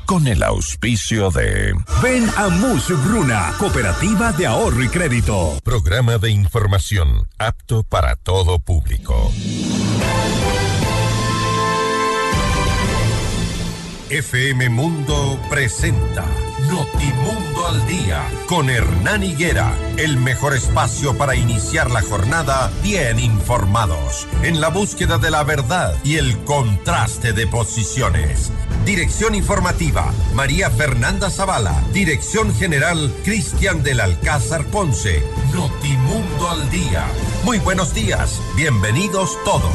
con el auspicio de... Ven a Musugruna, Cooperativa de Ahorro y Crédito. Programa de información apto para todo público. FM Mundo presenta Notimundo al Día con Hernán Higuera, el mejor espacio para iniciar la jornada bien informados, en la búsqueda de la verdad y el contraste de posiciones. Dirección informativa, María Fernanda Zavala. Dirección general, Cristian del Alcázar Ponce. Notimundo al Día. Muy buenos días, bienvenidos todos.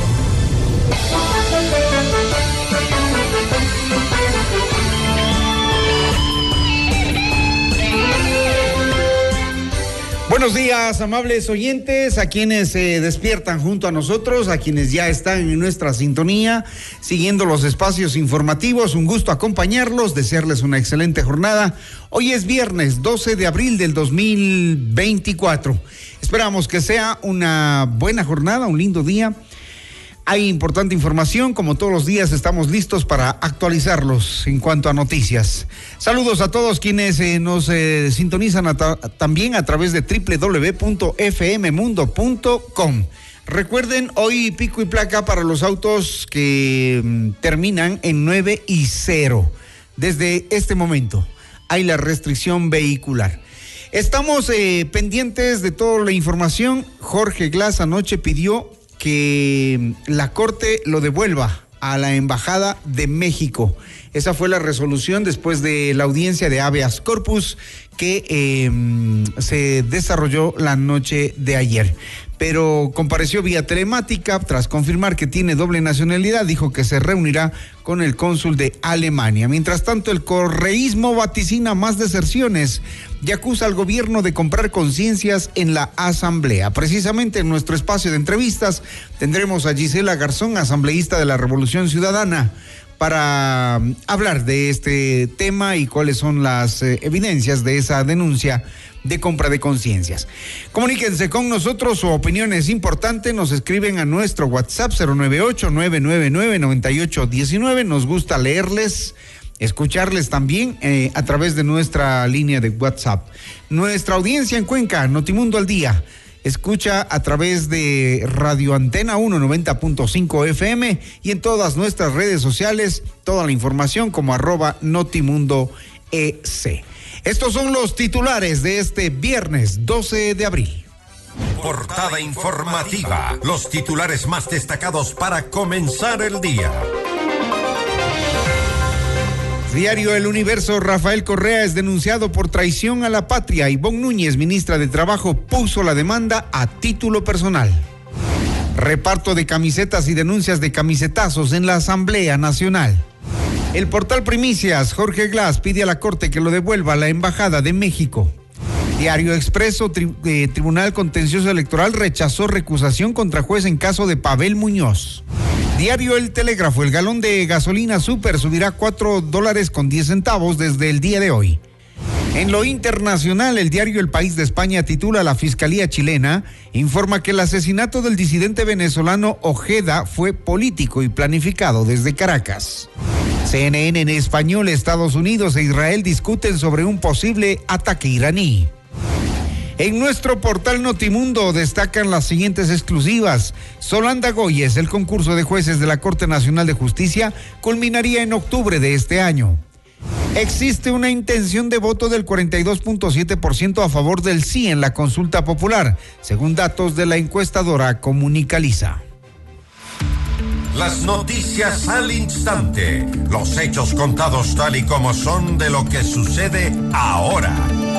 Buenos días, amables oyentes, a quienes se despiertan junto a nosotros, a quienes ya están en nuestra sintonía, siguiendo los espacios informativos. Un gusto acompañarlos, desearles una excelente jornada. Hoy es viernes 12 de abril del 2024. Esperamos que sea una buena jornada, un lindo día. Hay importante información, como todos los días estamos listos para actualizarlos en cuanto a noticias. Saludos a todos quienes nos sintonizan también a través de www.fmmundo.com. Recuerden, hoy pico y placa para los autos que terminan en 9 y 0. Desde este momento hay la restricción vehicular. Estamos pendientes de toda la información. Jorge Glass anoche pidió que la Corte lo devuelva a la Embajada de México. Esa fue la resolución después de la audiencia de habeas corpus que se desarrolló la noche de ayer. Pero compareció vía telemática tras confirmar que tiene doble nacionalidad. Dijo que se reunirá con el cónsul de Alemania. Mientras tanto, el correísmo vaticina más deserciones y acusa al gobierno de comprar conciencias en la asamblea. Precisamente en nuestro espacio de entrevistas tendremos a Gisela Garzón, asambleísta de la Revolución Ciudadana, para hablar de este tema y cuáles son las evidencias de esa denuncia de compra de conciencias. Comuníquense con nosotros, su opinión es importante, nos escriben a nuestro WhatsApp 098-999-9819, nos gusta leerles, escucharles también a través de nuestra línea de WhatsApp. Nuestra audiencia en Cuenca, Notimundo al Día, escucha a través de Radio Antena 190.5 FM y en todas nuestras redes sociales, toda la información como @NotimundoEC. Estos son los titulares de este viernes 12 de abril. Portada informativa, los titulares más destacados para comenzar el día. Diario El Universo, Rafael Correa es denunciado por traición a la patria. Ivonne Núñez, ministra de Trabajo, puso la demanda a título personal. Reparto de camisetas y denuncias de camisetazos en la Asamblea Nacional. El portal Primicias, Jorge Glass pide a la Corte que lo devuelva a la Embajada de México. Diario Expreso, Tribunal Contencioso Electoral rechazó recusación contra juez en caso de Pavel Muñoz. Diario El Telégrafo, el galón de gasolina super subirá $4.10 desde el día de hoy. En lo internacional, el diario El País de España titula: la Fiscalía chilena informa que el asesinato del disidente venezolano Ojeda fue político y planificado desde Caracas. CNN en español, Estados Unidos e Israel discuten sobre un posible ataque iraní. En nuestro portal Notimundo destacan las siguientes exclusivas. Solanda Goyes, el concurso de jueces de la Corte Nacional de Justicia culminaría en octubre de este año. Existe una intención de voto del 42.7% a favor del sí en la consulta popular, según datos de la encuestadora Comunicaliza. Las noticias al instante, los hechos contados tal y como son de lo que sucede ahora.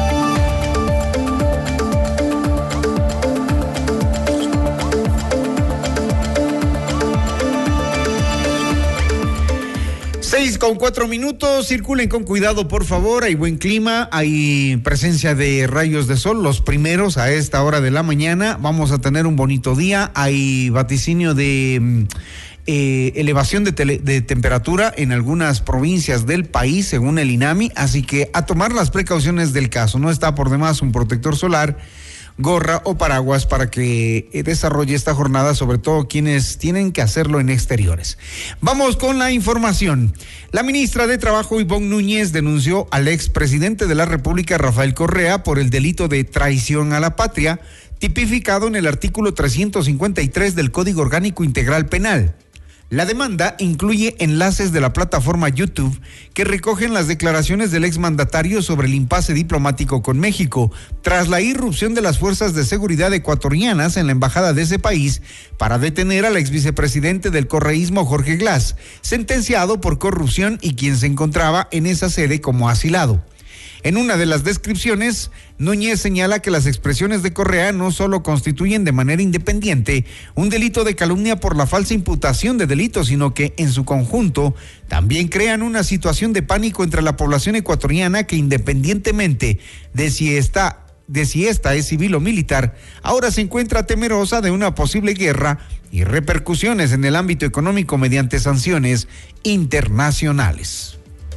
Con 4 minutos, circulen con cuidado, por favor. Hay buen clima, hay presencia de rayos de sol, los primeros a esta hora de la mañana. Vamos a tener un bonito día. Hay vaticinio de elevación de temperatura en algunas provincias del país, según el INAMI, así que a tomar las precauciones del caso. No está por demás un protector solar, gorra o paraguas para que desarrolle esta jornada, sobre todo quienes tienen que hacerlo en exteriores. Vamos con la información. La ministra de Trabajo, Ivonne Núñez, denunció al expresidente de la República, Rafael Correa, por el delito de traición a la patria, tipificado en el artículo 353 del Código Orgánico Integral Penal. La demanda incluye enlaces de la plataforma YouTube que recogen las declaraciones del exmandatario sobre el impasse diplomático con México, tras la irrupción de las fuerzas de seguridad ecuatorianas en la embajada de ese país para detener al exvicepresidente del correísmo, Jorge Glass, sentenciado por corrupción y quien se encontraba en esa sede como asilado. En una de las descripciones, Núñez señala que las expresiones de Correa no solo constituyen de manera independiente un delito de calumnia por la falsa imputación de delitos, sino que en su conjunto también crean una situación de pánico entre la población ecuatoriana que, independientemente de si esta es civil o militar, ahora se encuentra temerosa de una posible guerra y repercusiones en el ámbito económico mediante sanciones internacionales.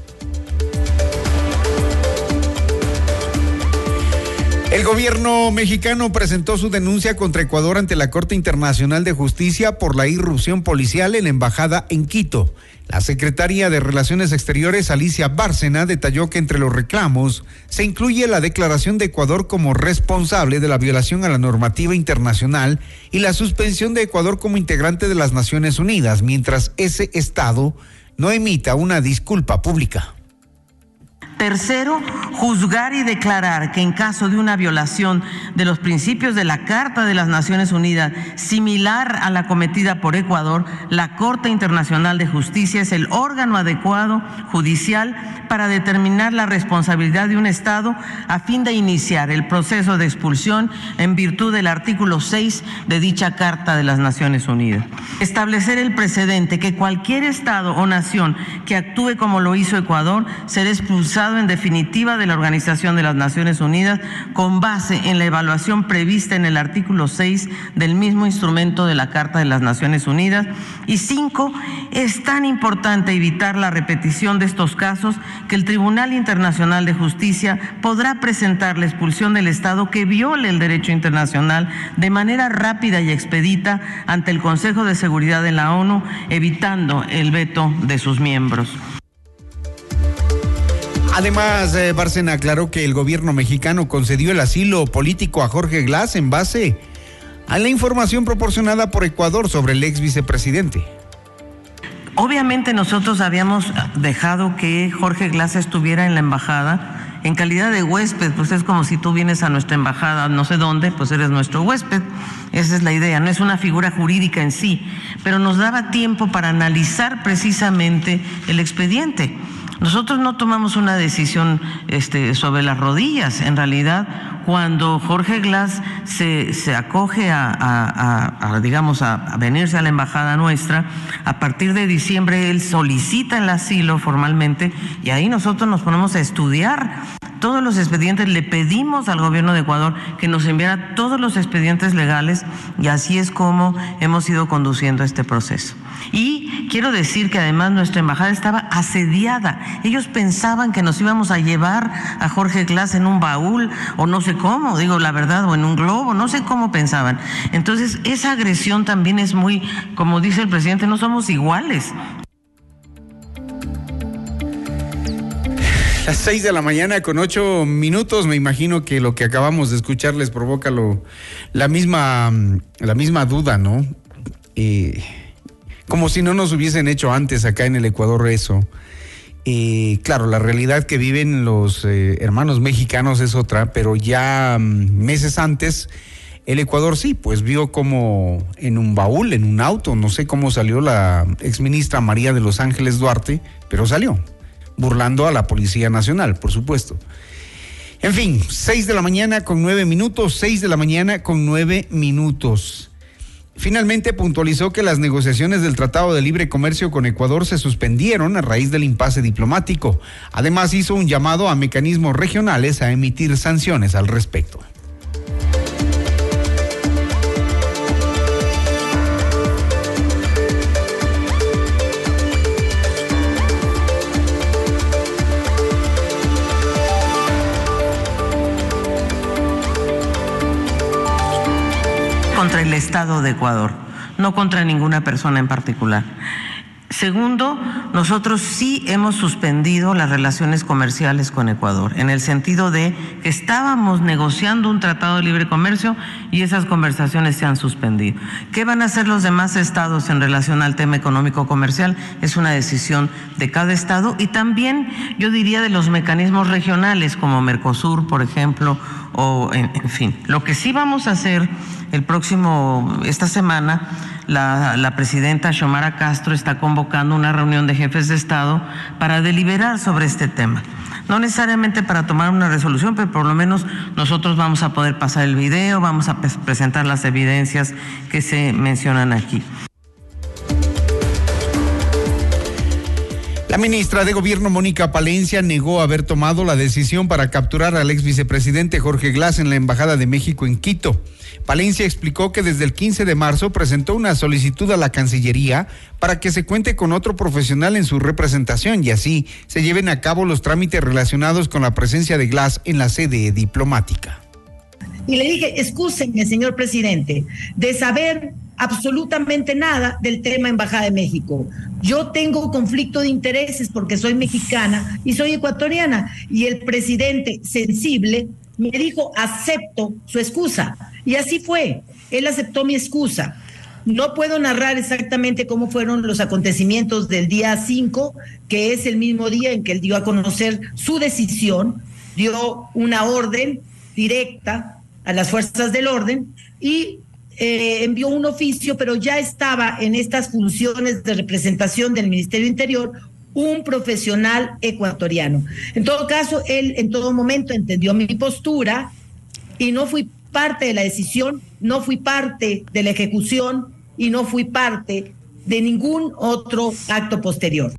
El gobierno mexicano presentó su denuncia contra Ecuador ante la Corte Internacional de Justicia por la irrupción policial en la embajada en Quito. La secretaria de Relaciones Exteriores, Alicia Bárcena, detalló que entre los reclamos se incluye la declaración de Ecuador como responsable de la violación a la normativa internacional y la suspensión de Ecuador como integrante de las Naciones Unidas, mientras ese Estado no emita una disculpa pública. Tercero, juzgar y declarar que en caso de una violación de los principios de la Carta de las Naciones Unidas, similar a la cometida por Ecuador, la Corte Internacional de Justicia es el órgano adecuado judicial para determinar la responsabilidad de un Estado a fin de iniciar el proceso de expulsión en virtud del artículo 6 de dicha Carta de las Naciones Unidas. Establecer el precedente que cualquier Estado o nación que actúe como lo hizo Ecuador será expulsado en definitiva de la Organización de las Naciones Unidas con base en la evaluación prevista en el artículo 6 del mismo instrumento de la Carta de las Naciones Unidas. Y 5, es tan importante evitar la repetición de estos casos que el Tribunal Internacional de Justicia podrá presentar la expulsión del Estado que viole el derecho internacional de manera rápida y expedita ante el Consejo de Seguridad de la ONU, evitando el veto de sus miembros. Además, Bárcena aclaró que el gobierno mexicano concedió el asilo político a Jorge Glass en base a la información proporcionada por Ecuador sobre el ex vicepresidente. Obviamente nosotros habíamos dejado que Jorge Glass estuviera en la embajada en calidad de huésped, pues es como si tú vienes a nuestra embajada, no sé dónde, pues eres nuestro huésped. Esa es la idea, no es una figura jurídica en sí, pero nos daba tiempo para analizar precisamente el expediente. Nosotros no tomamos una decisión sobre las rodillas. En realidad, cuando Jorge Glass se acoge a venirse a la embajada nuestra, a partir de diciembre él solicita el asilo formalmente y ahí nosotros nos ponemos a estudiar todos los expedientes. Le pedimos al gobierno de Ecuador que nos enviara todos los expedientes legales y así es como hemos ido conduciendo este proceso. Y quiero decir que además nuestra embajada estaba asediada. Ellos pensaban que nos íbamos a llevar a Jorge Glass en un baúl o no sé cómo, digo la verdad, o en un globo, no sé cómo pensaban. Entonces esa agresión también es muy, como dice el presidente, no somos iguales. Las 6 de la mañana con 8 minutos, me imagino que lo que acabamos de escuchar les provoca la misma duda, ¿no? Como si no nos hubiesen hecho antes acá en el Ecuador eso. Claro, la realidad que viven los hermanos mexicanos es otra, pero ya meses antes el Ecuador sí, pues vio como en un baúl, en un auto, no sé cómo salió la exministra María de Los Ángeles Duarte, pero salió, burlando a la Policía Nacional, por supuesto. En fin, 6 de la mañana con 9 minutos, 6 de la mañana con 9 minutos. Finalmente puntualizó que las negociaciones del Tratado de Libre Comercio con Ecuador se suspendieron a raíz del impasse diplomático. Además hizo un llamado a mecanismos regionales a emitir sanciones al respecto. contra el Estado de Ecuador, no contra ninguna persona en particular. Segundo, nosotros sí hemos suspendido las relaciones comerciales con Ecuador, en el sentido de que estábamos negociando un tratado de libre comercio y esas conversaciones se han suspendido. ¿Qué van a hacer los demás estados en relación al tema económico comercial? Es una decisión de cada estado y también, yo diría, de los mecanismos regionales como Mercosur, por ejemplo, o en fin. Lo que sí vamos a hacer esta semana, la presidenta Xiomara Castro está convocando una reunión de jefes de Estado para deliberar sobre este tema. No necesariamente para tomar una resolución, pero por lo menos nosotros vamos a poder pasar el video, vamos a presentar las evidencias que se mencionan aquí. La ministra de Gobierno, Mónica Palencia, negó haber tomado la decisión para capturar al ex vicepresidente Jorge Glas en la Embajada de México en Quito. Palencia explicó que desde el 15 de marzo presentó una solicitud a la Cancillería para que se cuente con otro profesional en su representación y así se lleven a cabo los trámites relacionados con la presencia de Glas en la sede diplomática. Y le dije, excúsenme, señor presidente, de saber absolutamente nada del tema Embajada de México. Yo tengo conflicto de intereses porque soy mexicana y soy ecuatoriana. Y el presidente sensible me dijo, acepto su excusa. Y así fue, él aceptó mi excusa. No puedo narrar exactamente cómo fueron los acontecimientos del día 5, que es el mismo día en que él dio a conocer su decisión, dio una orden directa a las fuerzas del orden y envió un oficio, pero ya estaba en estas funciones de representación del Ministerio Interior un profesional ecuatoriano. En todo caso, él en todo momento entendió mi postura y no fui parte de la decisión, no fui parte de la ejecución y no fui parte de ningún otro acto posterior.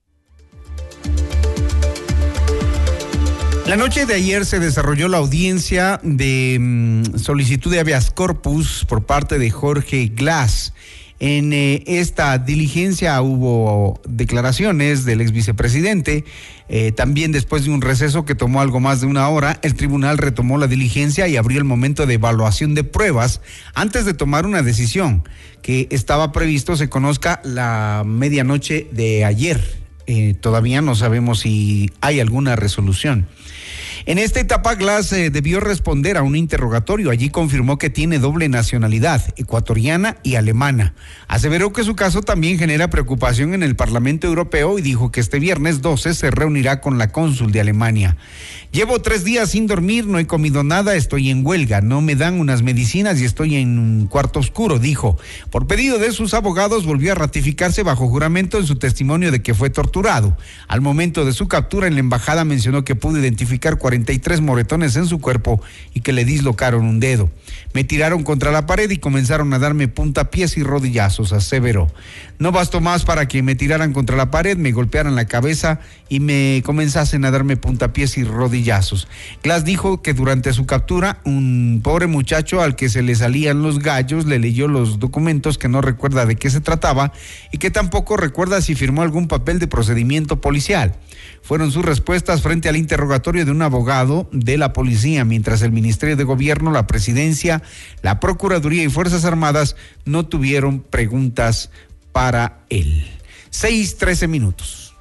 La noche de ayer se desarrolló la audiencia de solicitud de habeas corpus por parte de Jorge Glas. En esta diligencia hubo declaraciones del ex vicepresidente. También después de un receso que tomó algo más de una hora, el tribunal retomó la diligencia y abrió el momento de evaluación de pruebas antes de tomar una decisión que estaba previsto se conozca la medianoche de ayer. Todavía no sabemos si hay alguna resolución. En esta etapa, Glas debió responder a un interrogatorio. Allí confirmó que tiene doble nacionalidad, ecuatoriana y alemana. Aseveró que su caso también genera preocupación en el Parlamento Europeo y dijo que este viernes 12 se reunirá con la cónsul de Alemania. Llevo 3 días sin dormir, no he comido nada, estoy en huelga, no me dan unas medicinas y estoy en un cuarto oscuro, dijo. Por pedido de sus abogados, volvió a ratificarse bajo juramento en su testimonio de que fue torturado. Al momento de su captura en la embajada mencionó que pudo identificar 43 moretones en su cuerpo y que le dislocaron un dedo. Me tiraron contra la pared y comenzaron a darme puntapiés y rodillazos, aseveró. No bastó más para que me tiraran contra la pared, me golpearan la cabeza y me comenzasen a darme puntapiés y rodillazos. Glas dijo que durante su captura, un pobre muchacho al que se le salían los gallos le leyó los documentos que no recuerda de qué se trataba y que tampoco recuerda si firmó algún papel de procedimiento policial. Fueron sus respuestas frente al interrogatorio de un abogado de la policía, mientras el Ministerio de Gobierno, la Presidencia, la Procuraduría y Fuerzas Armadas no tuvieron preguntas para él. 6:13.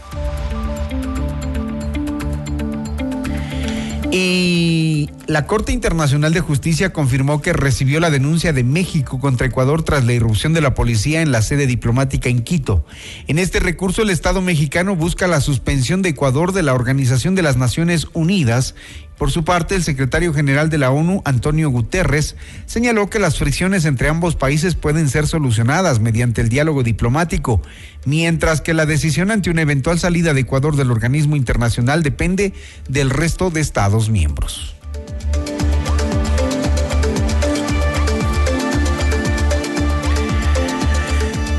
Y la Corte Internacional de Justicia confirmó que recibió la denuncia de México contra Ecuador tras la irrupción de la policía en la sede diplomática en Quito. En este recurso, el Estado mexicano busca la suspensión de Ecuador de la Organización de las Naciones Unidas. Por su parte, el secretario general de la ONU, Antonio Guterres, señaló que las fricciones entre ambos países pueden ser solucionadas mediante el diálogo diplomático, mientras que la decisión ante una eventual salida de Ecuador del organismo internacional depende del resto de Estados miembros.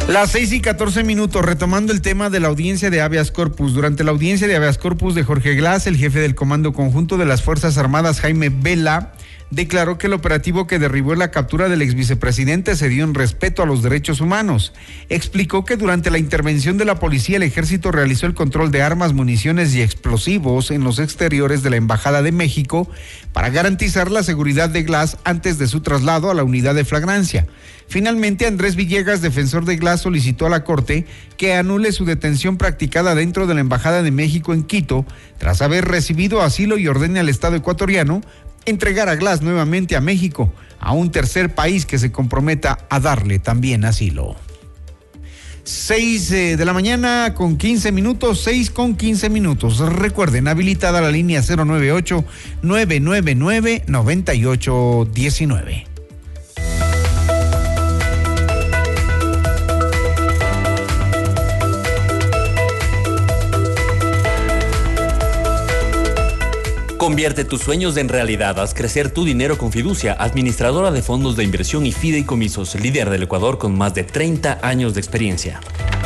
Las 6:14, retomando el tema de la audiencia de habeas corpus. Durante la audiencia de habeas corpus de Jorge Glas, el jefe del Comando Conjunto de las Fuerzas Armadas, Jaime Vela, declaró que el operativo que derribó la captura del exvicepresidente se dio en respeto a los derechos humanos. Explicó que durante la intervención de la policía, el ejército realizó el control de armas, municiones y explosivos en los exteriores de la Embajada de México para garantizar la seguridad de Glas antes de su traslado a la unidad de flagrancia. Finalmente, Andrés Villegas, defensor de Glas, solicitó a la Corte que anule su detención practicada dentro de la Embajada de México en Quito, tras haber recibido asilo, y ordene al Estado ecuatoriano entregar a Glas nuevamente a México, a un tercer país que se comprometa a darle también asilo. 6:15. Recuerden, habilitada la línea 098-999-9819. Convierte tus sueños en realidad. Haz crecer tu dinero con Fiducia, administradora de fondos de inversión y fideicomisos, líder del Ecuador con más de 30 años de experiencia.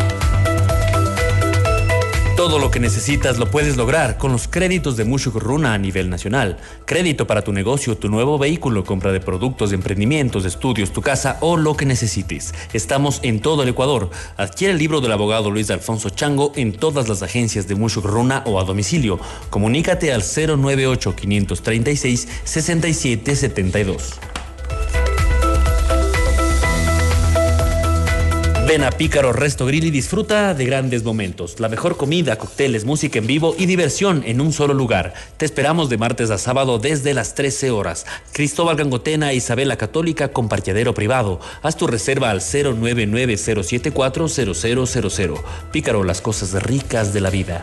Todo lo que necesitas lo puedes lograr con los créditos de Mushuk Runa a nivel nacional. Crédito para tu negocio, tu nuevo vehículo, compra de productos, de emprendimientos, de estudios, tu casa o lo que necesites. Estamos en todo el Ecuador. Adquiere el libro del abogado Luis Alfonso Chango en todas las agencias de Mushuk Runa o a domicilio. Comunícate al 098-536-6772. Ven a Pícaro Resto Grill y disfruta de grandes momentos. La mejor comida, cócteles, música en vivo y diversión en un solo lugar. Te esperamos de martes a sábado desde las 13 horas. Cristóbal Gangotena e Isabela Católica con parqueadero privado. Haz tu reserva al 099-074-0000. Pícaro, las cosas ricas de la vida.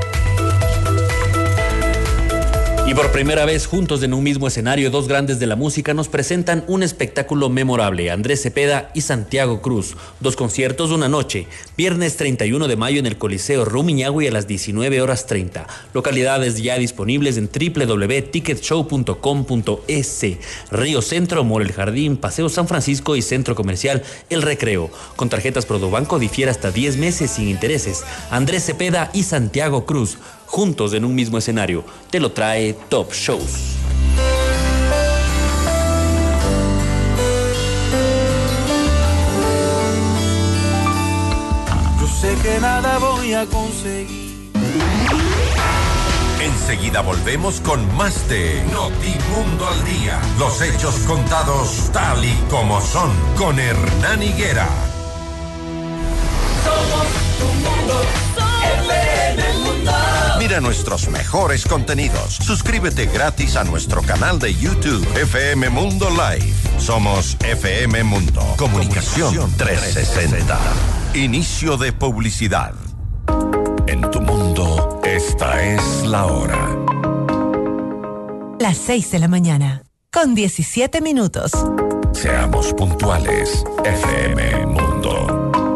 Y por primera vez, juntos en un mismo escenario, dos grandes de la música nos presentan un espectáculo memorable. Andrés Cepeda y Santiago Cruz. Dos conciertos, una noche. Viernes 31 de mayo en el Coliseo Rumiñahui a las 19:30. Localidades ya disponibles en www.ticketshow.com.es. Río Centro, Mall El Jardín, Paseo San Francisco y Centro Comercial El Recreo. Con tarjetas Produbanco difiere hasta 10 meses sin intereses. Andrés Cepeda y Santiago Cruz. Juntos en un mismo escenario. Te lo trae Top Shows. Yo sé que nada voy a conseguir. Enseguida volvemos con más de Notimundo al Día. Los hechos contados tal y como son, con Hernán Higuera. Somos tu mundo, FM Mundo. Mira nuestros mejores contenidos. Suscríbete gratis a nuestro canal de YouTube, FM Mundo Live. Somos FM Mundo. Comunicación 360. Inicio de publicidad. En tu mundo, esta es la hora. Las 6:00 con 17 minutos. Seamos puntuales, FM Mundo.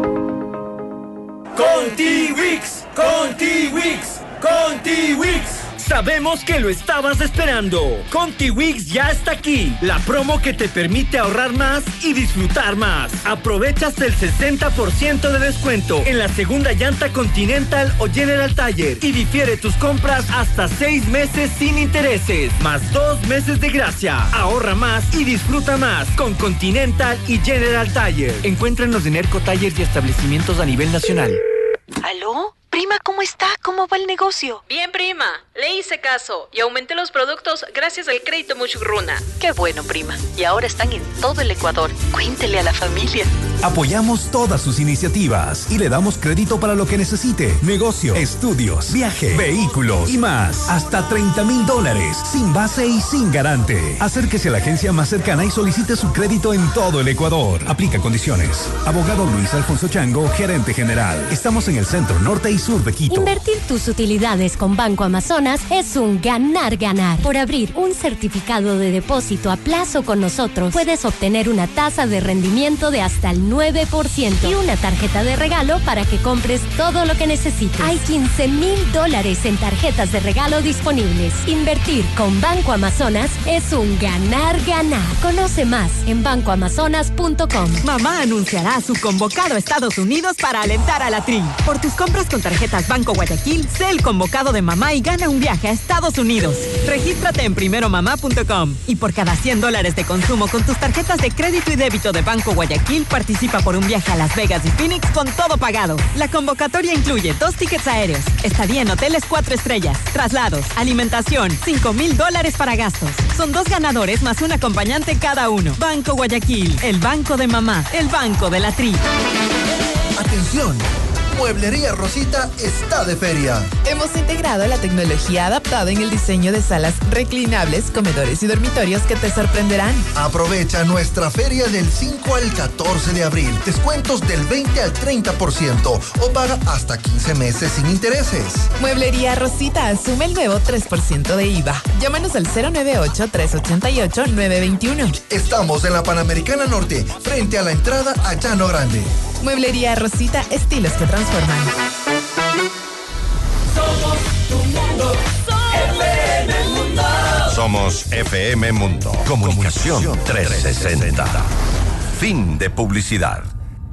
Contiwix, Contiwix, Contiwix. Sabemos que lo estabas esperando. Contiwix ya está aquí. La promo que te permite ahorrar más y disfrutar más. Aprovecha hasta el 60% de descuento en la segunda llanta Continental o General Tire y difiere tus compras hasta 6 meses sin intereses, más 2 meses de gracia. Ahorra más y disfruta más con Continental y General Tire. Encuéntranos en Erco Tires y establecimientos a nivel nacional. ¿Aló? Prima, ¿cómo está? ¿Cómo va el negocio? Bien, prima. Le hice caso y aumenté los productos gracias al crédito Mushuk Runa. Qué bueno, prima. Y ahora están en todo el Ecuador. Cuéntele a la familia. Apoyamos todas sus iniciativas y le damos crédito para lo que necesite. Negocio, estudios, viaje, vehículos y más. Hasta $30,000 sin base y sin garante. Acérquese a la agencia más cercana y solicite su crédito en todo el Ecuador. Aplica condiciones. Abogado Luis Alfonso Chango, gerente general. Estamos en el centro norte y sur de Quito. Invertir tus utilidades con Banco Amazonas es un ganar-ganar. Por abrir un certificado de depósito a plazo con nosotros, puedes obtener una tasa de rendimiento de hasta el 9% y una tarjeta de regalo para que compres todo lo que necesites. Hay $15,000 en tarjetas de regalo disponibles. Invertir con Banco Amazonas es un ganar-ganar. Conoce más en bancoamazonas.com. Mamá anunciará a su convocado a Estados Unidos para alentar a la tri. Por tus compras con tarjetas Banco Guayaquil, sé el convocado de mamá y gana un viaje a Estados Unidos. Regístrate en primeromamá.com y por cada $100 de consumo con tus tarjetas de crédito y débito de Banco Guayaquil, participa por un viaje a Las Vegas y Phoenix con todo pagado. La convocatoria incluye 2 tickets aéreos, estadía en hoteles 4 estrellas, traslados, alimentación, $5,000 para gastos. Son 2 ganadores más un acompañante cada uno. Banco Guayaquil, el banco de mamá, el banco de la tri. Atención, Mueblería Rosita está de feria. Hemos integrado la tecnología adaptada en el diseño de salas reclinables, comedores y dormitorios que te sorprenderán. Aprovecha nuestra feria del 5 al 14 de abril. Descuentos del 20 al 30% o paga hasta 15 meses sin intereses. Mueblería Rosita asume el nuevo 3% de IVA. Llámanos al 098-388-921. Estamos en la Panamericana Norte, frente a la entrada a Llano Grande. Mueblería Rosita, estilos que transforman. Somos tu mundo, FM Mundo. Somos FM Mundo. Comunicación 360. Fin de publicidad.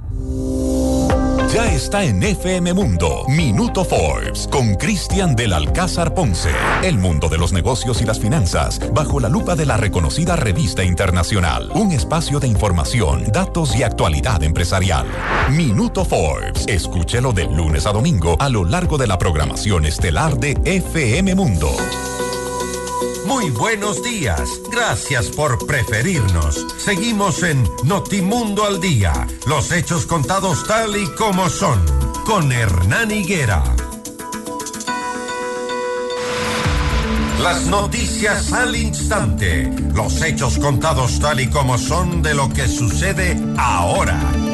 Ya está en FM Mundo, Minuto Forbes, con Cristian del Alcázar Ponce. El mundo de los negocios y las finanzas, bajo la lupa de la reconocida revista internacional. Un espacio de información, datos y actualidad empresarial. Minuto Forbes, escúchelo de lunes a domingo a lo largo de la programación estelar de FM Mundo. Muy buenos días. Gracias por preferirnos. Seguimos en Notimundo al Día. Los hechos contados tal y como son. Con Hernán Higuera. Las noticias al instante. Los hechos contados tal y como son de lo que sucede ahora.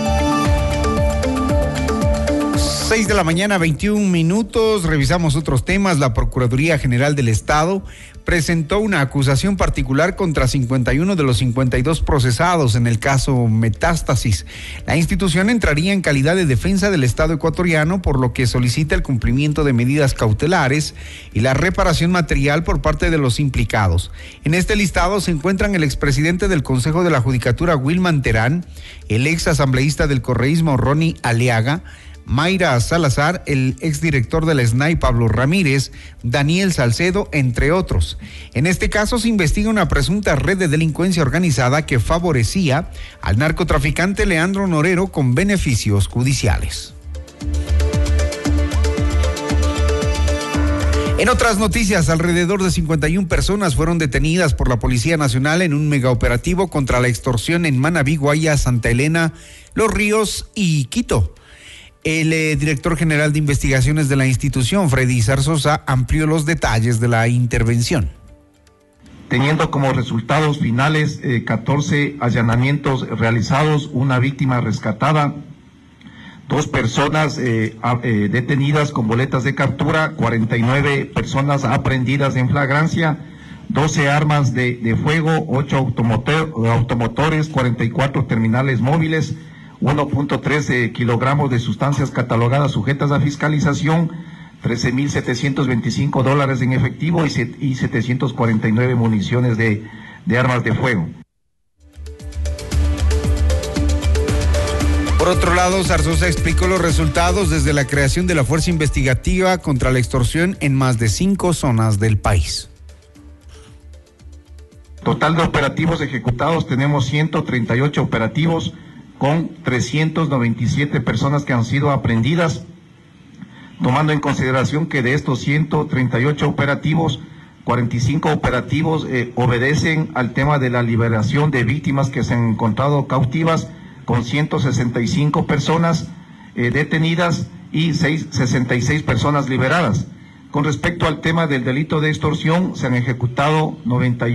6 de la mañana, 21 minutos. Revisamos otros temas. La Procuraduría General del Estado presentó una acusación particular contra 51 de los 52 procesados en el caso Metástasis. La institución entraría en calidad de defensa del Estado ecuatoriano, por lo que solicita el cumplimiento de medidas cautelares y la reparación material por parte de los implicados. En este listado se encuentran el expresidente del Consejo de la Judicatura, Wilman Terán, el ex asambleísta del correísmo, Ronnie Aliaga, Mayra Salazar, el exdirector del SNAI, Pablo Ramírez, Daniel Salcedo, entre otros. En este caso se investiga una presunta red de delincuencia organizada que favorecía al narcotraficante Leandro Norero con beneficios judiciales. En otras noticias, alrededor de 51 personas fueron detenidas por la Policía Nacional en un megaoperativo contra la extorsión en Manabí, Guaya, Santa Elena, Los Ríos y Quito. El director general de investigaciones de la institución, Freddy Zarzosa, amplió los detalles de la intervención. Teniendo como resultados finales 14 allanamientos realizados, una víctima rescatada, 2 personas detenidas con boletas de captura, 49 personas aprehendidas en flagrancia, 12 armas de fuego, 8 automotores, 44 terminales móviles, 1.13 kilogramos de sustancias catalogadas sujetas a fiscalización, $13,725 en efectivo y 749 municiones de armas de fuego. Por otro lado, Zarzosa explicó los resultados desde la creación de la Fuerza Investigativa contra la Extorsión en más de 5 zonas del país. Total de operativos ejecutados, tenemos 138 operativos con 397 personas que han sido aprehendidas, tomando en consideración que de estos 138 operativos, 45 operativos obedecen al tema de la liberación de víctimas que se han encontrado cautivas, con 165 personas detenidas y 66 personas liberadas. Con respecto al tema del delito de extorsión, se han ejecutado 90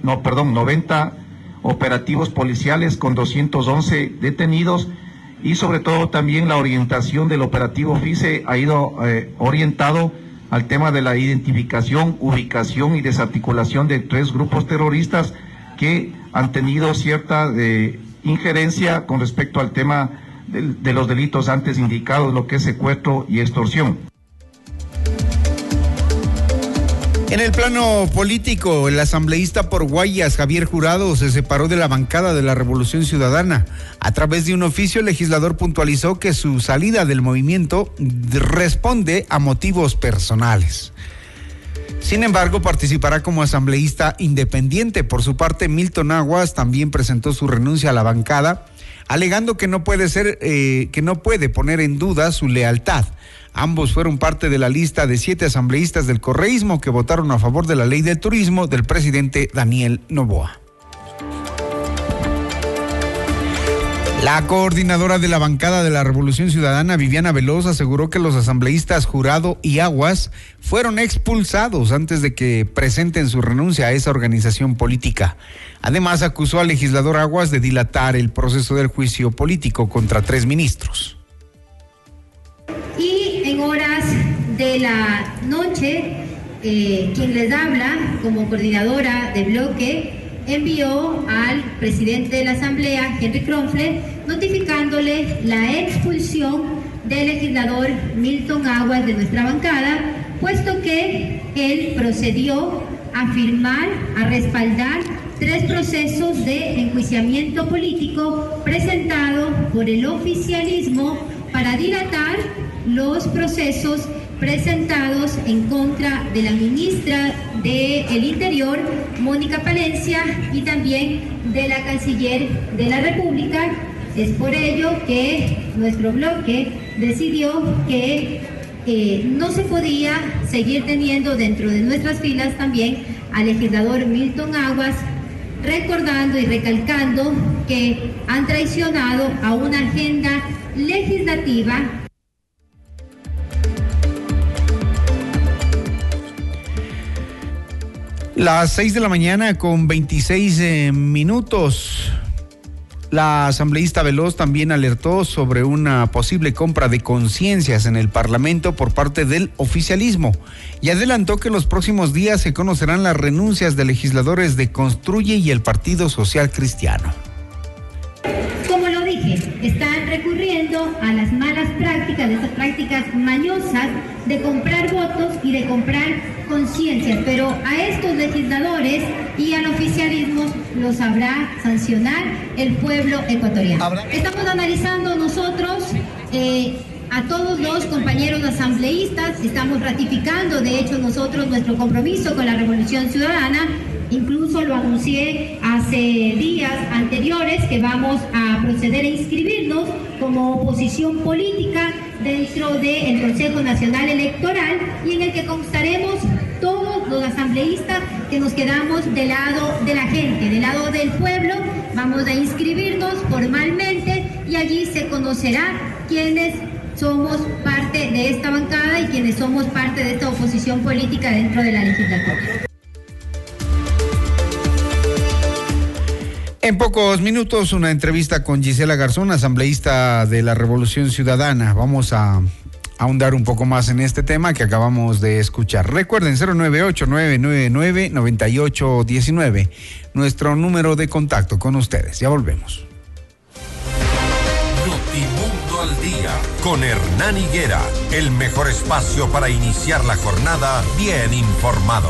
operativos policiales con 211 detenidos, y sobre todo también la orientación del operativo FICE ha ido orientado al tema de la identificación, ubicación y desarticulación de 3 grupos terroristas que han tenido cierta injerencia con respecto al tema de los delitos antes indicados, lo que es secuestro y extorsión. En el plano político, el asambleísta por Guayas, Javier Jurado, se separó de la bancada de la Revolución Ciudadana. A través de un oficio, el legislador puntualizó que su salida del movimiento responde a motivos personales. Sin embargo, participará como asambleísta independiente. Por su parte, Milton Aguas también presentó su renuncia a la bancada, alegando que no puede poner en duda su lealtad. Ambos fueron parte de la lista de 7 asambleístas del correísmo que votaron a favor de la ley del turismo del presidente Daniel Noboa. La coordinadora de la bancada de la Revolución Ciudadana, Viviana Veloz, aseguró que los asambleístas Jurado y Aguas fueron expulsados antes de que presenten su renuncia a esa organización política. Además, acusó al legislador Aguas de dilatar el proceso del juicio político contra 3 ministros. Y en horas de la noche, quien les habla como coordinadora de bloque envió al presidente de la Asamblea, Henry Kronfler, notificándole la expulsión del legislador Milton Aguas de nuestra bancada, puesto que él procedió a firmar, a respaldar 3 procesos de enjuiciamiento político presentados por el oficialismo para dilatar los procesos presentados en contra de la ministra del Interior, Mónica Palencia, y también de la canciller de la República. Es por ello que nuestro bloque decidió que no se podía seguir teniendo dentro de nuestras filas también al legislador Milton Aguas, recordando y recalcando que han traicionado a una agenda legislativa. Las 6 de la mañana con 26 minutos. La asambleísta Veloz también alertó sobre una posible compra de conciencias en el Parlamento por parte del oficialismo y adelantó que en los próximos días se conocerán las renuncias de legisladores de Construye y el Partido Social Cristiano. Como lo dije, están recurriendo a las malas prácticas, de esas prácticas mañosas de comprar votos y de comprar conciencias, pero a estos legisladores y al oficialismo los sabrá sancionar el pueblo ecuatoriano. Estamos analizando nosotros a todos los compañeros asambleístas, estamos ratificando de hecho nosotros nuestro compromiso con la Revolución Ciudadana. Incluso lo anuncié hace días anteriores que vamos a proceder a inscribirnos como oposición política dentro del Consejo Nacional Electoral y en el que constaremos todos los asambleístas que nos quedamos del lado de la gente, del lado del pueblo. Vamos a inscribirnos formalmente y allí se conocerá quiénes somos parte de esta bancada y quienes somos parte de esta oposición política dentro de la legislatura. En pocos minutos, una entrevista con Gisela Garzón, asambleísta de la Revolución Ciudadana. Vamos a ahondar un poco más en este tema que acabamos de escuchar. Recuerden, 098-999-9819, nuestro número de contacto con ustedes. Ya volvemos. Notimundo al día, con Hernán Higuera, el mejor espacio para iniciar la jornada bien informados.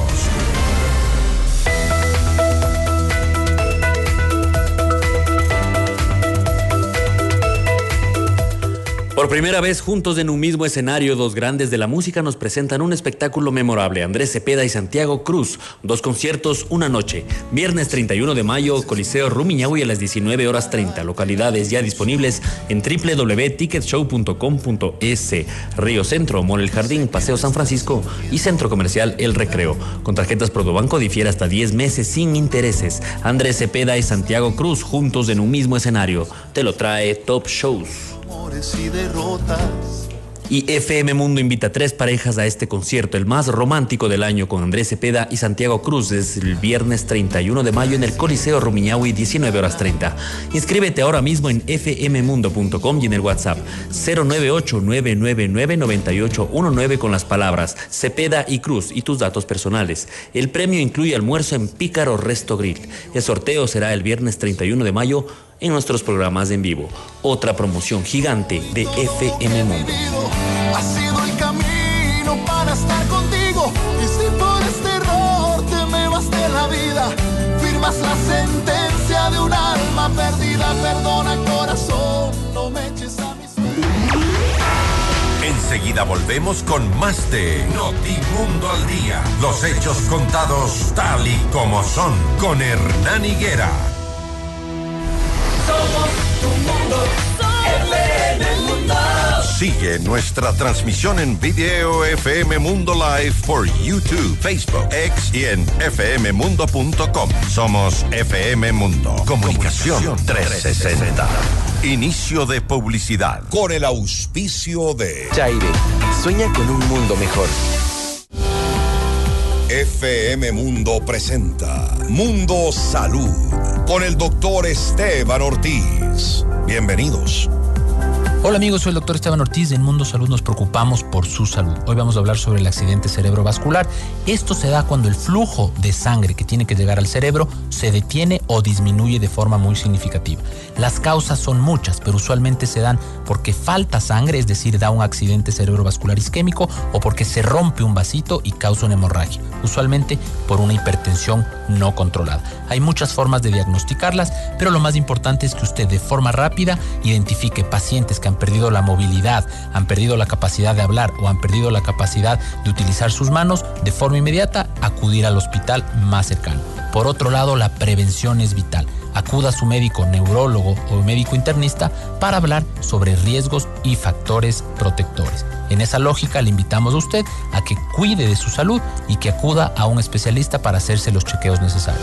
Por primera vez juntos en un mismo escenario, 2 grandes de la música nos presentan un espectáculo memorable. Andrés Cepeda y Santiago Cruz, 2 conciertos, una noche. Viernes 31 de mayo, Coliseo Rumiñahui a las 19:30. Localidades ya disponibles en www.ticketshow.com.es. Río Centro, Mall El Jardín, Paseo San Francisco y Centro Comercial El Recreo. Con tarjetas Produbanco difiere hasta 10 meses sin intereses. Andrés Cepeda y Santiago Cruz juntos en un mismo escenario. Te lo trae Top Shows. Y derrotas. Y FM Mundo invita a 3 parejas a este concierto, el más romántico del año, con Andrés Cepeda y Santiago Cruz, desde el viernes 31 de mayo en el Coliseo Rumiñahui, 19:30. Inscríbete ahora mismo en fmmundo.com y en el WhatsApp 098-999-9819 con las palabras Cepeda y Cruz y tus datos personales. El premio incluye almuerzo en Pícaro Resto Grill. El sorteo será el viernes 31 de mayo en nuestros programas en vivo. Otra promoción gigante de FM Mundo. Ha sido el camino para estar contigo. Y si por este error te me vas de la vida, firmas la sentencia de un alma perdida. Perdona, corazón, no me eches a mis... Enseguida volvemos con más de Notimundo al Día. Los hechos contados tal y como son, con Hernán Higuera. Somos tu mundo, FM Mundo. Sigue nuestra transmisión en video FM Mundo Live por YouTube, Facebook, X y en fmmundo.com. Somos FM Mundo. Comunicación 360. Inicio de publicidad. Con el auspicio de Chaire, sueña con un mundo mejor. FM Mundo presenta Mundo Salud con el doctor Esteban Ortiz. Bienvenidos. Hola amigos, soy el doctor Esteban Ortiz. En Mundo Salud nos preocupamos por su salud. Hoy vamos a hablar sobre el accidente cerebrovascular. Esto se da cuando el flujo de sangre que tiene que llegar al cerebro se detiene o disminuye de forma muy significativa. Las causas son muchas, pero usualmente se dan porque falta sangre, es decir, da un accidente cerebrovascular isquémico, o porque se rompe un vasito y causa una hemorragia, usualmente por una hipertensión no controlada. Hay muchas formas de diagnosticarlas, pero lo más importante es que usted de forma rápida identifique pacientes que han perdido la movilidad, han perdido la capacidad de hablar o han perdido la capacidad de utilizar sus manos. De forma inmediata, acudir al hospital más cercano. Por otro lado, la prevención es vital. Acuda a su médico neurólogo o médico internista para hablar sobre riesgos y factores protectores. En esa lógica, le invitamos a usted a que cuide de su salud y que acuda a un especialista para hacerse los chequeos necesarios.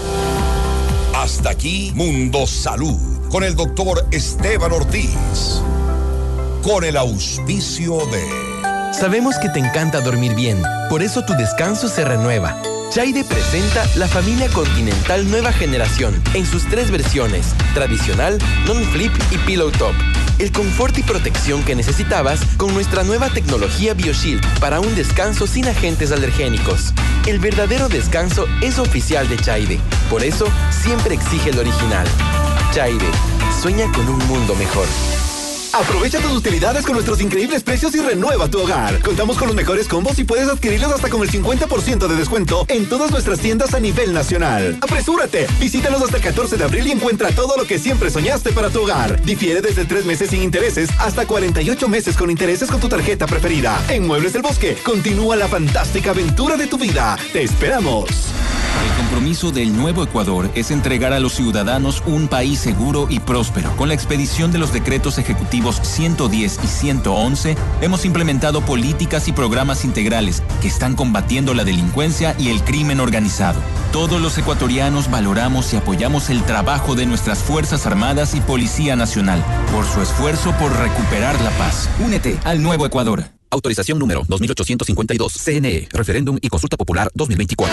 Hasta aquí Mundo Salud con el doctor Esteban Ortiz. Con el auspicio de... Sabemos que te encanta dormir bien, por eso tu descanso se renueva. Chaire presenta la familia Continental Nueva Generación en sus 3 versiones: tradicional, non-flip y pillow top. El confort y protección que necesitabas con nuestra nueva tecnología BioShield para un descanso sin agentes alergénicos. El verdadero descanso es oficial de Chaire, por eso siempre exige el original. Chaire, sueña con un mundo mejor. Aprovecha tus utilidades con nuestros increíbles precios y renueva tu hogar. Contamos con los mejores combos y puedes adquirirlos hasta con el 50% de descuento en todas nuestras tiendas a nivel nacional. ¡Apresúrate! Visítanos hasta el 14 de abril y encuentra todo lo que siempre soñaste para tu hogar. Difiere desde 3 meses sin intereses hasta 48 meses con intereses con tu tarjeta preferida. En Muebles del Bosque, continúa la fantástica aventura de tu vida. ¡Te esperamos! El compromiso del Nuevo Ecuador es entregar a los ciudadanos un país seguro y próspero. Con la expedición de los decretos ejecutivos 110 y 111, hemos implementado políticas y programas integrales que están combatiendo la delincuencia y el crimen organizado. Todos los ecuatorianos valoramos y apoyamos el trabajo de nuestras Fuerzas Armadas y Policía Nacional por su esfuerzo por recuperar la paz. Únete al Nuevo Ecuador. Autorización número 2852, CNE, Referéndum y Consulta Popular 2024.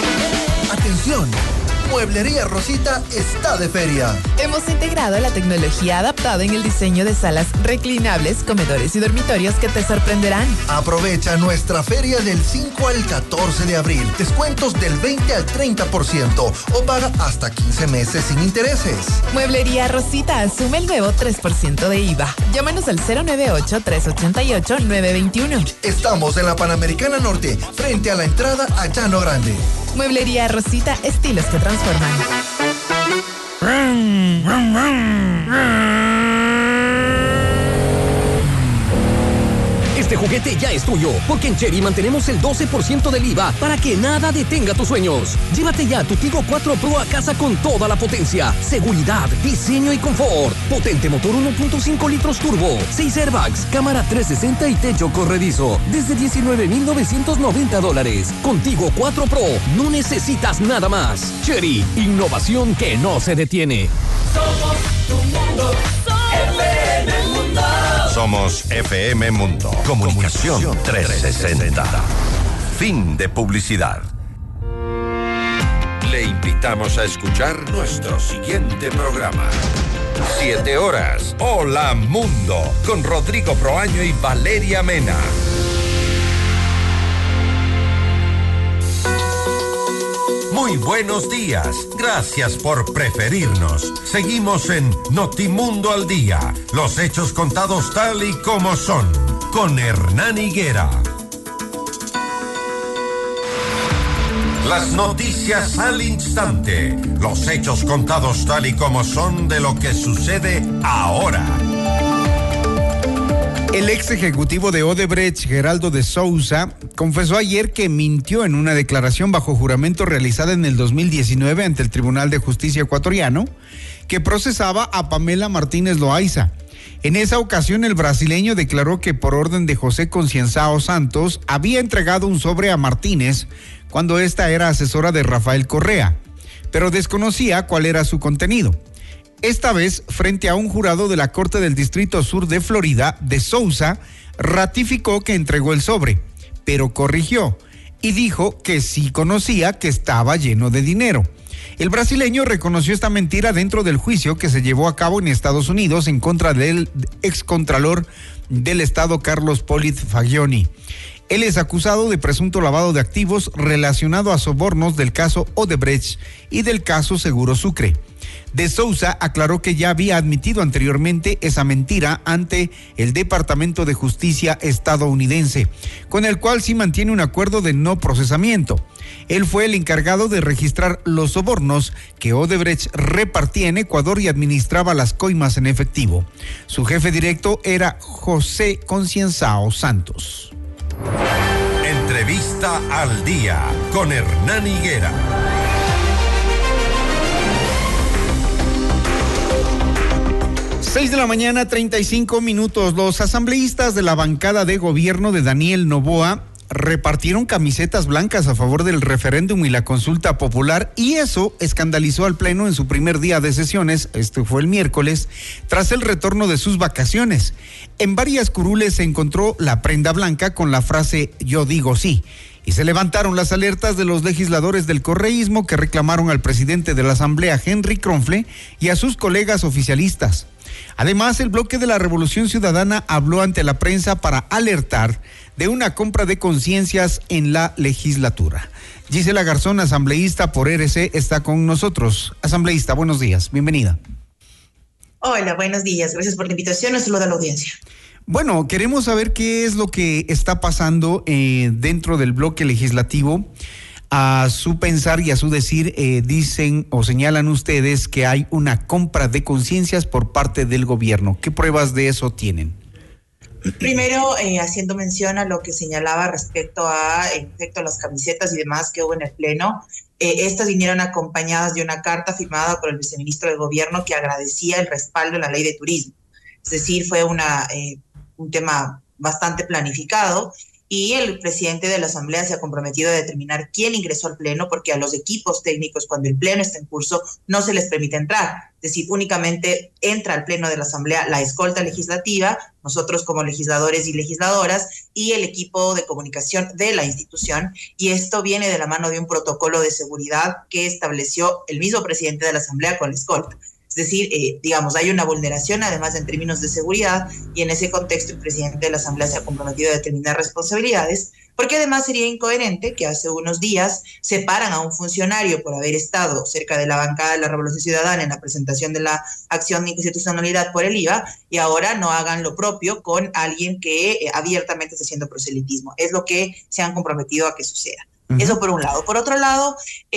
Atención, Mueblería Rosita está de feria. Hemos integrado la tecnología adaptada en el diseño de salas reclinables, comedores y dormitorios que te sorprenderán. Aprovecha nuestra feria del 5 al 14 de abril. Descuentos del 20 al 30% o paga hasta 15 meses sin intereses. Mueblería Rosita asume el nuevo 3% de IVA. Llámanos al 098-388-921. Estamos en la Panamericana Norte, frente a la entrada a Llano Grande. Mueblería Rosita, estilos que transforman. Este juguete ya es tuyo, porque en Chery mantenemos el 12% del IVA para que nada detenga tus sueños. Llévate ya tu Tigo 4 Pro a casa con toda la potencia, seguridad, diseño y confort. Potente motor 1.5 litros turbo, 6 airbags, cámara 360 y techo corredizo. Desde $19,990. Contigo 4 Pro, no necesitas nada más. Chery, innovación que no se detiene. Somos tu mundo, FM Mundo. Somos FM Mundo. Comunicación 360. Fin de publicidad. Le invitamos a escuchar nuestro siguiente programa. 7 horas. Hola Mundo. Con Rodrigo Proaño y Valeria Mena. Muy buenos días. Gracias por preferirnos. Seguimos en Notimundo al Día. Los hechos contados tal y como son. Con Hernán Higuera. Las noticias al instante. Los hechos contados tal y como son de lo que sucede ahora. El ex ejecutivo de Odebrecht, Geraldo de Souza, confesó ayer que mintió en una declaración bajo juramento realizada en el 2019 ante el Tribunal de Justicia ecuatoriano, que procesaba a Pamela Martínez Loaiza. En esa ocasión, el brasileño declaró que por orden de José Concienzao Santos había entregado un sobre a Martínez cuando ésta era asesora de Rafael Correa, pero desconocía cuál era su contenido. Esta vez, frente a un jurado de la Corte del Distrito Sur de Florida, de Souza ratificó que entregó el sobre, pero corrigió y dijo que sí conocía que estaba lleno de dinero. El brasileño reconoció esta mentira dentro del juicio que se llevó a cabo en Estados Unidos en contra del excontralor del Estado Carlos Polit Fagioni. Él es acusado de presunto lavado de activos relacionado a sobornos del caso Odebrecht y del caso Seguro Sucre. De Souza aclaró que ya había admitido anteriormente esa mentira ante el Departamento de Justicia estadounidense, con el cual sí mantiene un acuerdo de no procesamiento. Él fue el encargado de registrar los sobornos que Odebrecht repartía en Ecuador y administraba las coimas en efectivo. Su jefe directo era José Concienzao Santos. Entrevista al día con Hernán Higuera. 6 de la mañana, 35 minutos. Los asambleístas de la bancada de gobierno de Daniel Noboa repartieron camisetas blancas a favor del referéndum y la consulta popular, y eso escandalizó al Pleno en su primer día de sesiones, este fue el miércoles, tras el retorno de sus vacaciones. En varias curules se encontró la prenda blanca con la frase "yo digo sí", y se levantaron las alertas de los legisladores del correísmo que reclamaron al presidente de la Asamblea, Henry Kronfle, y a sus colegas oficialistas. Además, el bloque de la Revolución Ciudadana habló ante la prensa para alertar de una compra de conciencias en la legislatura. Gisela Garzón, asambleísta por RC, está con nosotros. Asambleísta, buenos días, bienvenida. Hola, buenos días, gracias por la invitación, un saludo a la audiencia. Bueno, queremos saber qué es lo que está pasando dentro del bloque legislativo. A su pensar y a su decir, dicen o señalan ustedes que hay una compra de conciencias por parte del gobierno. ¿Qué pruebas de eso tienen? Primero, haciendo mención a lo que señalaba respecto a, en efecto, las camisetas y demás que hubo en el Pleno, estas vinieron acompañadas de una carta firmada por el viceministro de Gobierno que agradecía el respaldo de la ley de turismo. Es decir, fue un tema bastante planificado. Y el presidente de la Asamblea se ha comprometido a determinar quién ingresó al Pleno, porque a los equipos técnicos, cuando el Pleno está en curso, no se les permite entrar. Es decir, únicamente entra al Pleno de la Asamblea la escolta legislativa, nosotros como legisladores y legisladoras, y el equipo de comunicación de la institución. Y esto viene de la mano de un protocolo de seguridad que estableció el mismo presidente de la Asamblea con la escolta. Es decir, hay una vulneración además en términos de seguridad, y en ese contexto el presidente de la Asamblea se ha comprometido a determinar responsabilidades, porque además sería incoherente que hace unos días separan a un funcionario por haber estado cerca de la bancada de la Revolución Ciudadana en la presentación de la acción de inconstitucionalidad por el IVA, y ahora no hagan lo propio con alguien que abiertamente está haciendo proselitismo. Es lo que se han comprometido a que suceda. Eso por un lado. Por otro lado,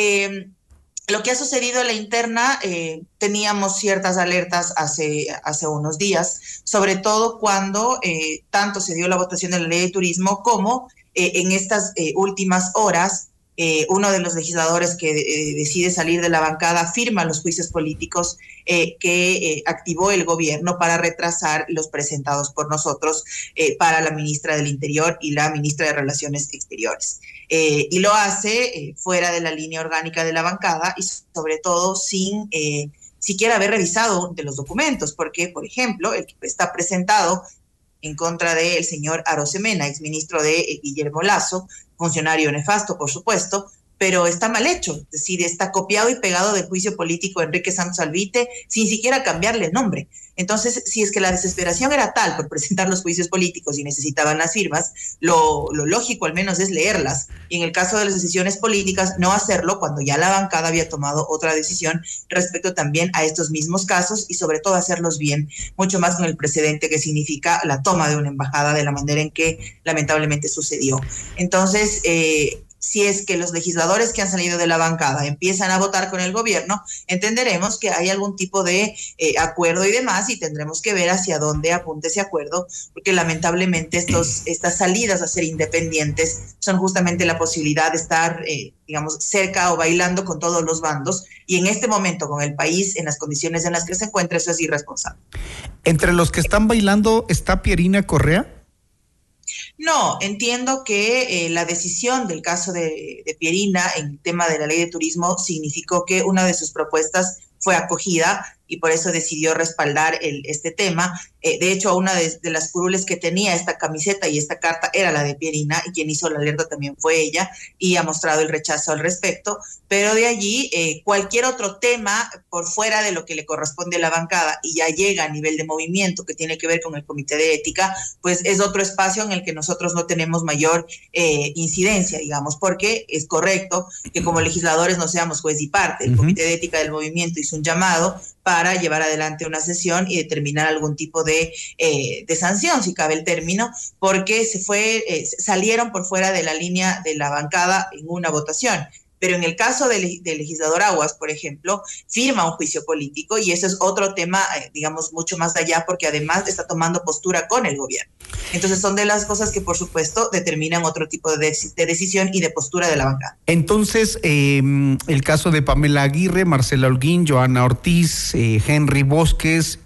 lo que ha sucedido en la interna, teníamos ciertas alertas hace unos días, sobre todo cuando tanto se dio la votación de la ley de turismo como en estas últimas horas, uno de los legisladores que decide salir de la bancada firma los juicios políticos que activó el gobierno para retrasar los presentados por nosotros para la ministra del Interior y la ministra de Relaciones Exteriores. Y lo hace fuera de la línea orgánica de la bancada y sobre todo sin siquiera haber revisado de los documentos, porque, por ejemplo, el que está presentado en contra del señor Arosemena, exministro de Guillermo Lasso, funcionario nefasto, por supuesto, pero está mal hecho, es decir, está copiado y pegado del juicio político de Enrique Santos Alvite sin siquiera cambiarle el nombre. Entonces, si es que la desesperación era tal por presentar los juicios políticos y necesitaban las firmas, lo lógico al menos es leerlas. Y en el caso de las decisiones políticas, no hacerlo cuando ya la bancada había tomado otra decisión respecto también a estos mismos casos y sobre todo hacerlos bien, mucho más con el precedente que significa la toma de una embajada de la manera en que lamentablemente sucedió. Entonces, si es que los legisladores que han salido de la bancada empiezan a votar con el gobierno, entenderemos que hay algún tipo de acuerdo y demás, y tendremos que ver hacia dónde apunta ese acuerdo, porque lamentablemente estas salidas a ser independientes son justamente la posibilidad de estar, digamos, cerca o bailando con todos los bandos, y en este momento, con el país en las condiciones en las que se encuentra, eso es irresponsable. ¿Entre los que están bailando está Pierina Correa? No, entiendo que la decisión del caso de Pierina en el tema de la ley de turismo significó que una de sus propuestas fue acogida y por eso decidió respaldar este tema. De hecho, una de las curules que tenía esta camiseta y esta carta era la de Pierina, y quien hizo la alerta también fue ella, y ha mostrado el rechazo al respecto. Pero de allí, cualquier otro tema por fuera de lo que le corresponde a la bancada y ya llega a nivel de movimiento que tiene que ver con el Comité de Ética, pues es otro espacio en el que nosotros no tenemos mayor incidencia, digamos, porque es correcto que como legisladores no seamos juez y parte. El Comité de Ética del movimiento hizo un llamado para llevar adelante una sesión y determinar algún tipo de sanción, si cabe el término, porque salieron por fuera de la línea de la bancada en una votación. Pero en el caso del legislador Aguas, por ejemplo, firma un juicio político y ese es otro tema, digamos, mucho más allá, porque además está tomando postura con el gobierno. Entonces son de las cosas que, por supuesto, determinan otro tipo de decisión y de postura de la bancada. Entonces, el caso de Pamela Aguirre, Marcela Holguín, Joana Ortiz, Henry Bosques,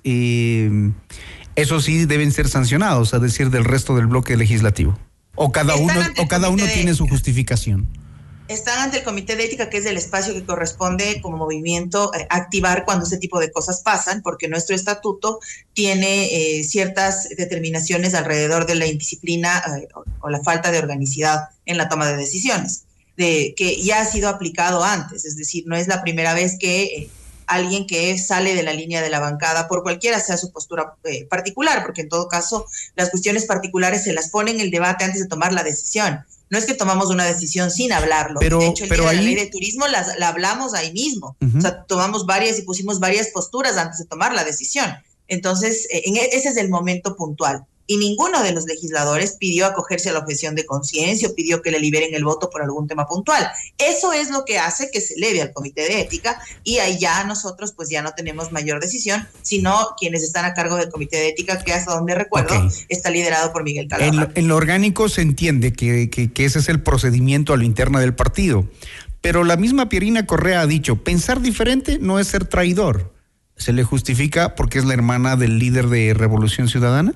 esos sí deben ser sancionados, a decir del resto del bloque legislativo. O cada uno tiene su justificación. Están ante el Comité de Ética, que es el espacio que corresponde como movimiento activar cuando ese tipo de cosas pasan, porque nuestro estatuto tiene ciertas determinaciones alrededor de la indisciplina o la falta de organicidad en la toma de decisiones, que ya ha sido aplicado antes. Es decir, no es la primera vez que alguien que sale de la línea de la bancada, por cualquiera sea su postura particular, porque en todo caso las cuestiones particulares se las pone en el debate antes de tomar la decisión. No es que tomamos una decisión sin hablarlo. De hecho, el día de la ley de turismo la hablamos ahí mismo. O sea, tomamos varias y pusimos varias posturas antes de tomar la decisión. Entonces, ese es el momento puntual. Y ninguno de los legisladores pidió acogerse a la objeción de conciencia o pidió que le liberen el voto por algún tema puntual. Eso es lo que hace que se eleve al Comité de Ética, y ahí ya nosotros pues ya no tenemos mayor decisión, sino quienes están a cargo del Comité de Ética, que hasta donde recuerdo está liderado por Miguel Calderón. En lo orgánico se entiende que ese es el procedimiento a lo interno del partido, pero la misma Pierina Correa ha dicho, pensar diferente no es ser traidor. ¿Se le justifica porque es la hermana del líder de Revolución Ciudadana?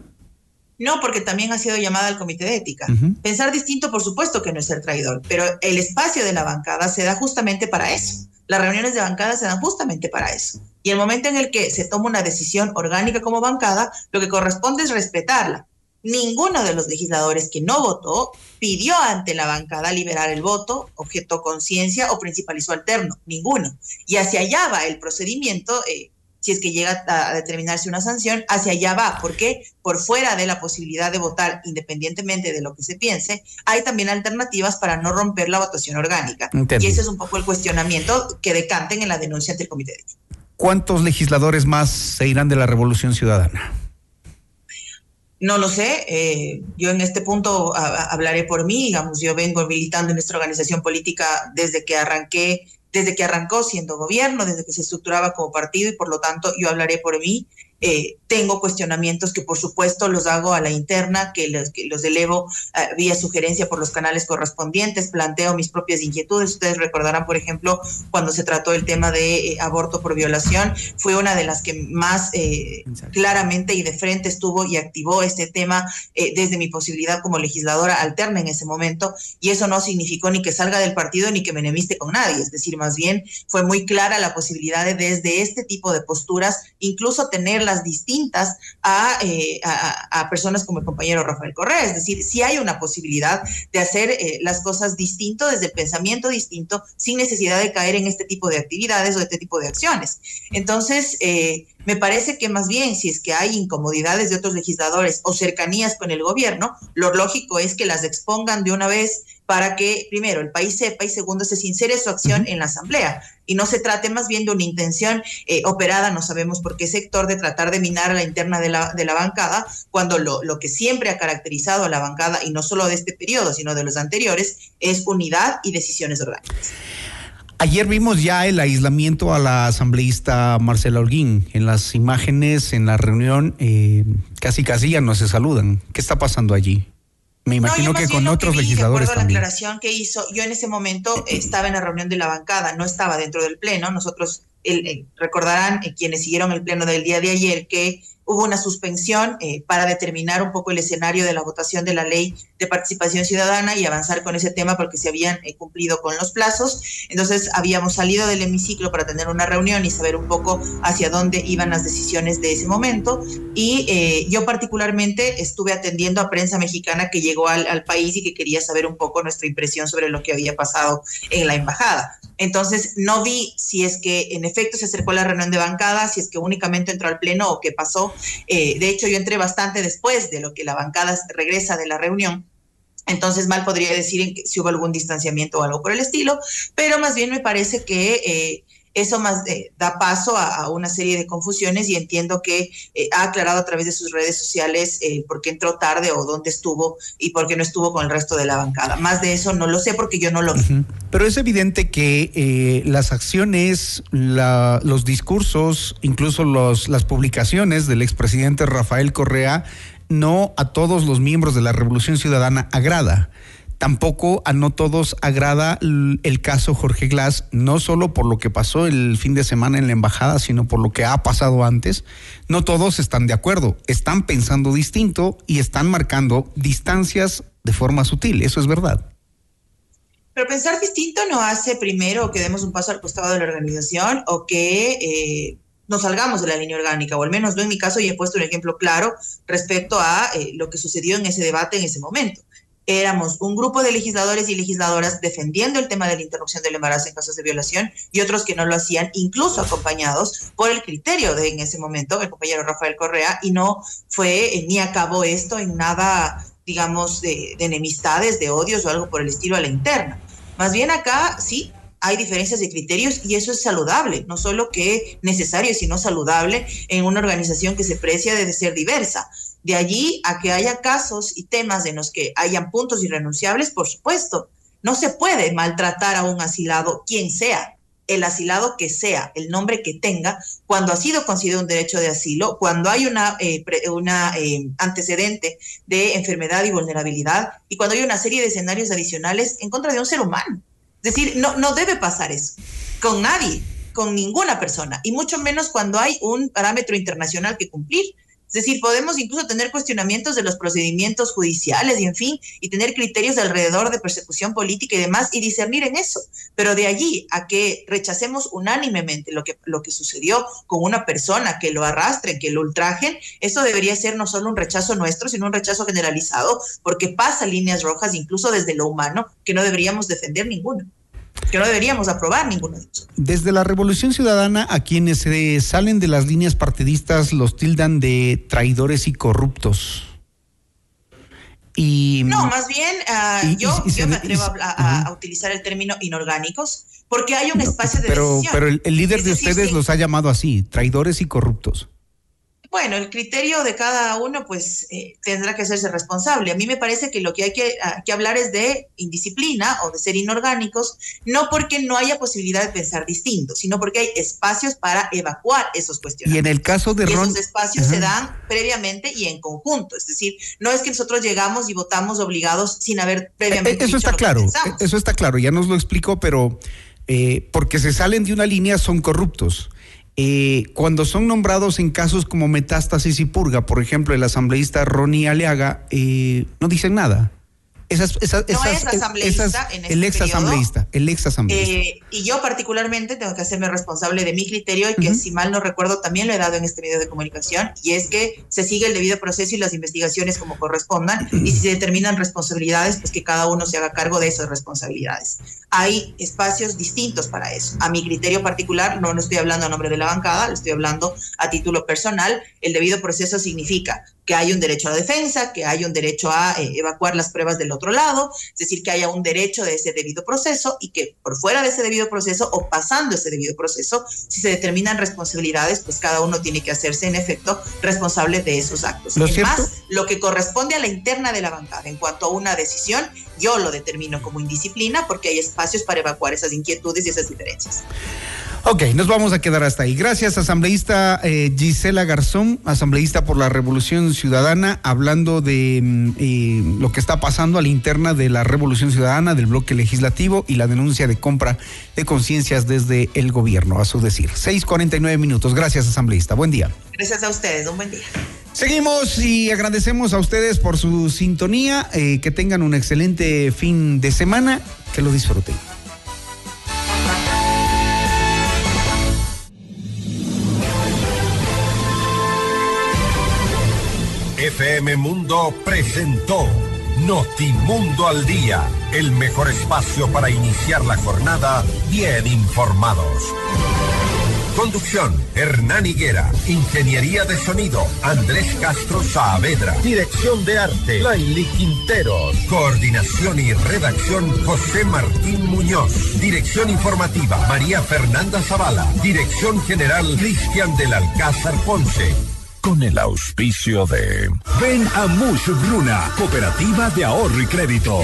No, porque también ha sido llamada al Comité de Ética. Pensar distinto, por supuesto que no es ser traidor, pero el espacio de la bancada se da justamente para eso. Las reuniones de bancada se dan justamente para eso. Y el momento en el que se toma una decisión orgánica como bancada, lo que corresponde es respetarla. Ninguno de los legisladores que no votó pidió ante la bancada liberar el voto, objetó conciencia o principalizó alterno. Ninguno. Y hacia allá va el procedimiento. Si es que llega a determinarse una sanción, hacia allá va, porque por fuera de la posibilidad de votar independientemente de lo que se piense, hay también alternativas para no romper la votación orgánica. Entendí. Y ese es un poco el cuestionamiento que decanten en la denuncia ante el Comité de Ética. ¿Cuántos legisladores más se irán de la Revolución Ciudadana? No lo sé, yo en este punto hablaré por mí, digamos, yo vengo militando en nuestra organización política desde que arrancó siendo gobierno, desde que se estructuraba como partido, y por lo tanto yo hablaré por mí. Tengo cuestionamientos que por supuesto los hago a la interna, que los elevo vía sugerencia por los canales correspondientes, planteo mis propias inquietudes. Ustedes recordarán, por ejemplo, cuando se trató el tema de aborto por violación, fue una de las que más claramente y de frente estuvo y activó este tema desde mi posibilidad como legisladora alterna en ese momento, y eso no significó ni que salga del partido ni que me enemiste con nadie. Es decir, más bien fue muy clara la posibilidad de desde este tipo de posturas incluso tener las distintas a personas como el compañero Rafael Correa. Es decir, sí hay una posibilidad de hacer las cosas distinto, desde el pensamiento distinto, sin necesidad de caer en este tipo de actividades o este tipo de acciones. Entonces, me parece que más bien, si es que hay incomodidades de otros legisladores o cercanías con el gobierno, lo lógico es que las expongan de una vez para que, primero, el país sepa y segundo, se sincere su acción en la Asamblea y no se trate más bien de una intención operada, no sabemos por qué sector, de tratar de minar a la interna de la bancada, cuando lo que siempre ha caracterizado a la bancada, y no solo de este periodo, sino de los anteriores, es unidad y decisiones orgánicas. Ayer vimos ya el aislamiento a la asambleísta Marcela Holguín. En las imágenes, en la reunión, casi ya no se saludan. ¿Qué está pasando allí? Me imagino que con otros legisladores también. De acuerdo a la aclaración que hizo, yo en ese momento estaba en la reunión de la bancada, no estaba dentro del pleno. Nosotros, recordarán quienes siguieron el pleno del día de ayer, que hubo una suspensión para determinar un poco el escenario de la votación de la ley de participación ciudadana y avanzar con ese tema porque se habían cumplido con los plazos. Entonces habíamos salido del hemiciclo para tener una reunión y saber un poco hacia dónde iban las decisiones de ese momento. Y yo particularmente estuve atendiendo a prensa mexicana que llegó al país y que quería saber un poco nuestra impresión sobre lo que había pasado en la embajada. Entonces no vi si es que en efecto se acercó a la reunión de bancada, si es que únicamente entró al pleno o qué pasó. De hecho, yo entré bastante después de lo que la bancada regresa de la reunión. Entonces, mal podría decir si hubo algún distanciamiento o algo por el estilo, pero más bien me parece que eso más da paso a una serie de confusiones y entiendo que ha aclarado a través de sus redes sociales por qué entró tarde o dónde estuvo y por qué no estuvo con el resto de la bancada. Más de eso no lo sé porque yo no lo vi. Pero es evidente que las acciones, los discursos, incluso las publicaciones del expresidente Rafael Correa, no a todos los miembros de la Revolución Ciudadana agrada. Tampoco a no todos agrada el caso Jorge Glass, no solo por lo que pasó el fin de semana en la embajada, sino por lo que ha pasado antes. No todos están de acuerdo, están pensando distinto y están marcando distancias de forma sutil, eso es verdad. Pero pensar distinto no hace primero que demos un paso al costado de la organización o que nos salgamos de la línea orgánica, o al menos yo en mi caso ya he puesto un ejemplo claro respecto a lo que sucedió en ese debate en ese momento. Éramos un grupo de legisladores y legisladoras defendiendo el tema de la interrupción del embarazo en casos de violación y otros que no lo hacían, incluso acompañados por el criterio de en ese momento el compañero Rafael Correa, y no fue ni acabó esto en nada, digamos, de enemistades, de odios o algo por el estilo a la interna. Más bien acá sí hay diferencias de criterios y eso es saludable, no solo que necesario, sino saludable en una organización que se precia de ser diversa. De allí a que haya casos y temas en los que hayan puntos irrenunciables, por supuesto. No se puede maltratar a un asilado, quien sea, el asilado que sea, el nombre que tenga, cuando ha sido concedido un derecho de asilo, cuando hay una antecedente de enfermedad y vulnerabilidad y cuando hay una serie de escenarios adicionales en contra de un ser humano. Es decir, no debe pasar eso con nadie, con ninguna persona, y mucho menos cuando hay un parámetro internacional que cumplir. Es decir, podemos incluso tener cuestionamientos de los procedimientos judiciales y en fin, y tener criterios alrededor de persecución política y demás y discernir en eso. Pero de allí a que rechacemos unánimemente lo que sucedió con una persona, que lo arrastren, que lo ultrajen, eso debería ser no solo un rechazo nuestro, sino un rechazo generalizado, porque pasa líneas rojas incluso desde lo humano que no deberíamos defender ninguno, que no deberíamos aprobar ninguno de ellos. Desde la Revolución Ciudadana, a quienes salen de las líneas partidistas los tildan de traidores y corruptos. No, más bien yo me atrevo a utilizar el término inorgánicos porque hay un espacio de decisión. Pero el líder de ustedes los ha llamado así, traidores y corruptos. Bueno, el criterio de cada uno pues tendrá que hacerse responsable. A mí me parece que lo que hay que hablar es de indisciplina o de ser inorgánicos, no porque no haya posibilidad de pensar distinto, sino porque hay espacios para evacuar esos cuestionamientos. Y en el caso de Ron, esos espacios se dan previamente y en conjunto. Es decir, no es que nosotros llegamos y votamos obligados sin haber previamente eso dicho está claro, pensamos. Eso está claro, ya nos lo explicó, pero porque se salen de una línea son corruptos. Cuando son nombrados en casos como Metástasis y Purga, por ejemplo, el asambleísta Ronnie Aliaga, no dicen nada. No es asambleísta en este el ex asambleísta. Y yo particularmente tengo que hacerme responsable de mi criterio y que si mal no recuerdo también lo he dado en este medio de comunicación, y es que se sigue el debido proceso y las investigaciones como correspondan, y si se determinan responsabilidades, pues que cada uno se haga cargo de esas responsabilidades. Hay espacios distintos para eso. A mi criterio particular, no estoy hablando a nombre de la bancada, lo estoy hablando a título personal. El debido proceso significa que hay un derecho a la defensa, que hay un derecho a evacuar las pruebas del otro lado, es decir, que haya un derecho de ese debido proceso, y que por fuera de ese debido proceso o pasando ese debido proceso, si se determinan responsabilidades, pues cada uno tiene que hacerse en efecto responsable de esos actos. Además, lo que corresponde a la interna de la bancada en cuanto a una decisión, yo lo determino como indisciplina porque hay espacios para evacuar esas inquietudes y esas diferencias. Ok, nos vamos a quedar hasta ahí. Gracias, asambleísta Gisela Garzón, asambleísta por la Revolución Ciudadana, hablando de lo que está pasando a la interna de la Revolución Ciudadana, del bloque legislativo y la denuncia de compra de conciencias desde el gobierno, a su decir. 6:49 minutos. Gracias, asambleísta. Buen día. Gracias a ustedes. Un buen día. Seguimos y agradecemos a ustedes por su sintonía. Que tengan un excelente fin de semana. Que lo disfruten. FM Mundo presentó Notimundo al Día, el mejor espacio para iniciar la jornada bien informados. Conducción, Hernán Higuera. Ingeniería de sonido, Andrés Castro Saavedra. Dirección de arte, Laili Quinteros. Coordinación y redacción, José Martín Muñoz. Dirección informativa, María Fernanda Zavala. Dirección general, Cristian del Alcázar Ponce. Con el auspicio de... Ven a Mush Bruna, Cooperativa de Ahorro y Crédito.